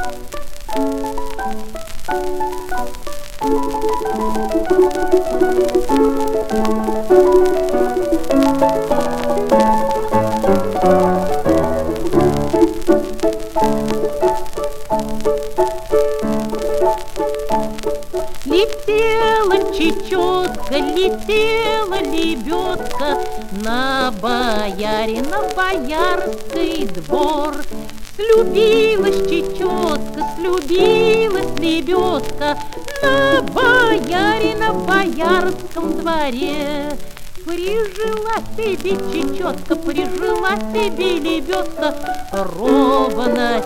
Летела чечетка, летела лебедка на боярина боярский двор. Слюбилась чечетка, слюбилась лебедка на боярина боярском дворе. Прижила себе чечетка, прижила себе лебедка ровно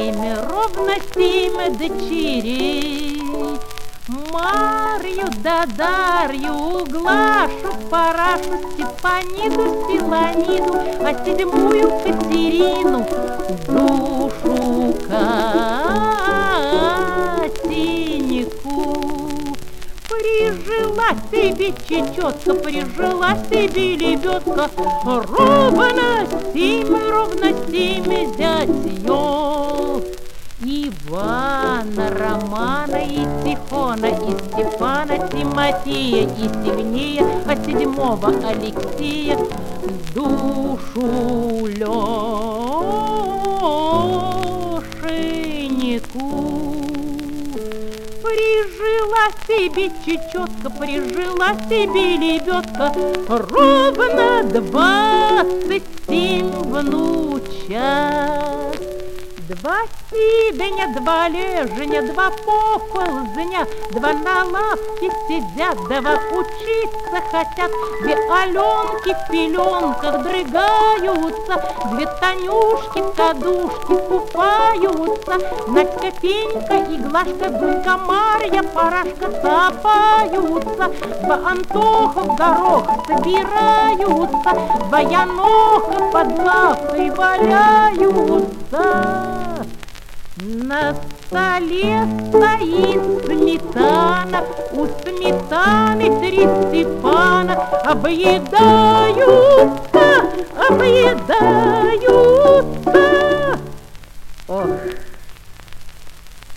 семь дочерей. Марью да Дарью, Глашу, Парашу, Степаниду, Стиланиду, а седьмую Катерину, душу Катеньку. Прижила себе чечетка, прижила себе лебедка ровно семь зятьев. Ивана, Романа и Тихона, и Степана, Тимофея, и Севнея, а седьмого Алексея, душу Лешеньку. Прижила себе чечетка, прижила себе лебедка ровно 27 внучат. Два сиденя, два леженя, два поползня, два на лавке сидят, два учиться хотят. Две Аленки в пеленках дрыгаются, две Танюшки в кадушке купаются. Надька, Пенька и Глашка, Дунька, Марья, Парашка цапаются. Два Антоха в горох собираются, два Яноха под лавкой валяются. На столе стоит сметана, у сметаны 3 Степана. Объедаются, объедаются. Ох!